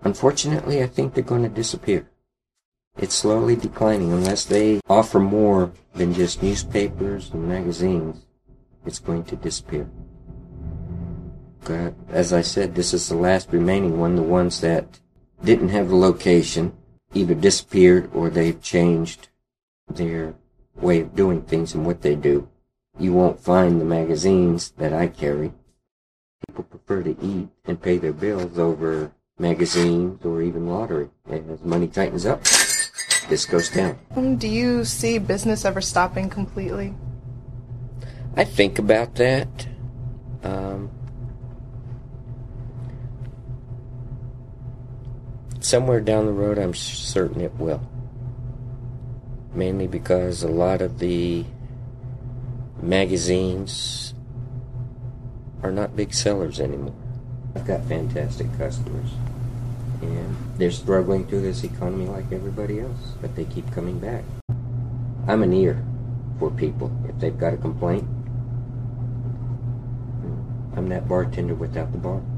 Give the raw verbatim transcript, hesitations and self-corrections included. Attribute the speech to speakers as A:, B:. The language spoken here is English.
A: Unfortunately, I think they're going to disappear. It's slowly declining unless they offer more than just newspapers and magazines. It's going to disappear. God, as I said, this is the last remaining one. The ones that didn't have the location either disappeared or they've changed their way of doing things and what they do. You won't find the magazines that I carry. People prefer to eat and pay their bills over magazines or even lottery. As money tightens up, this goes down.
B: Um, do you see business ever stopping completely?
A: I think about that. Um, somewhere down the road, I'm certain it will. Mainly because a lot of the magazines are not big sellers anymore. I've got fantastic customers, and they're struggling through this economy like everybody else, but they keep coming back. I'm an ear for people. If they've got a complaint, I'm that bartender without the bar.